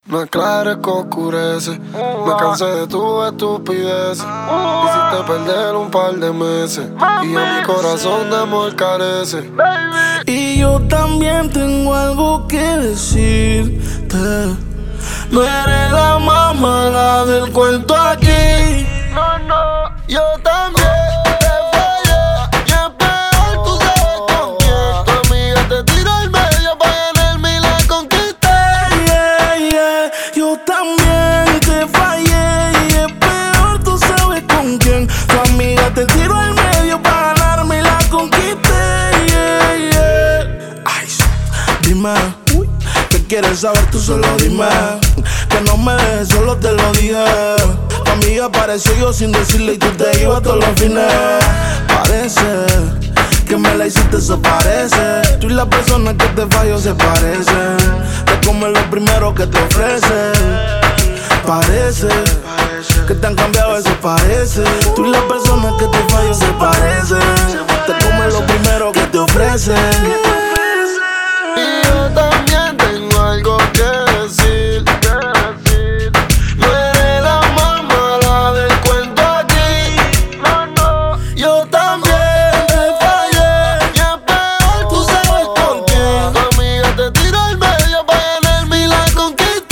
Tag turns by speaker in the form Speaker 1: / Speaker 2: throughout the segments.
Speaker 1: No aclares que oscurece. Me cansé de tu estupidez. Hiciste perder un par de meses. Y a mi corazón de amor carece.
Speaker 2: Y yo también tengo algo que decirte. No eres la más mala del cuento aquí.
Speaker 1: No, no, yo también te fallé. Y es peor, tú sabes con quién. Tu amiga te tiró al medio para ganarme y la conquisté.
Speaker 2: Yeah, yeah. Yo también te fallé. Y es peor, tú sabes con quién. Tu amiga te tiró al medio para ganarme y la conquisté. Yeah, yeah. Ay, dime, ¿qué quieres saber? Tú solo dime. Que no me dejes solo, te lo dije. Tu amiga apareció yo sin decirle y tú te ibas todos los fines. Parece que me la hiciste, eso parece. Tú y la persona que te falló se parecen. Te comes lo primero que te ofrecen. Parece que te han cambiado, eso parece. Tú y la persona que te falló se parecen. Te comes lo primero que te ofrecen.
Speaker 1: Y yo también tengo algo que decir. No eres la más mala del cuento aquí. No, no, yo también te fallé. Y es peor, tú sabes con quién. Tu amiga te tiró al medio para ganarme y la conquisté.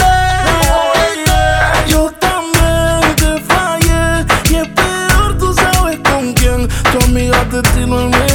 Speaker 2: Yo también te fallé. Y es peor, tú sabes con quién. Tu amiga te tiró al medio